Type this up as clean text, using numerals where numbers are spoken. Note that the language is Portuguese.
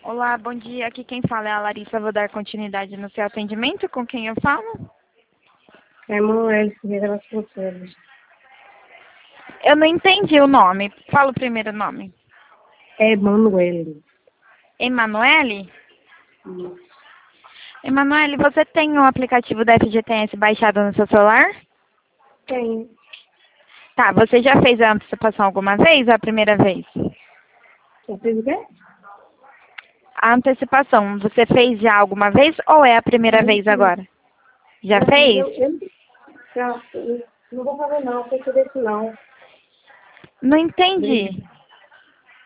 Olá, bom dia. Aqui quem fala é a Larissa. Vou dar continuidade no seu atendimento. Com quem eu falo? É Manuel Ferreira Vasconcelos. Eu não entendi o nome. Fala o primeiro nome. É Manuel. Emanuele? Emanuele, você tem o aplicativo da FGTS baixado no seu celular? Tem. Tá, você já fez a antecipação alguma vez ou é a primeira vez? Você fez o quê? A antecipação, você fez já alguma vez ou é a primeira vez agora? Já Não, fez? eu não vou fazer não, tem que desse não. Não entendi.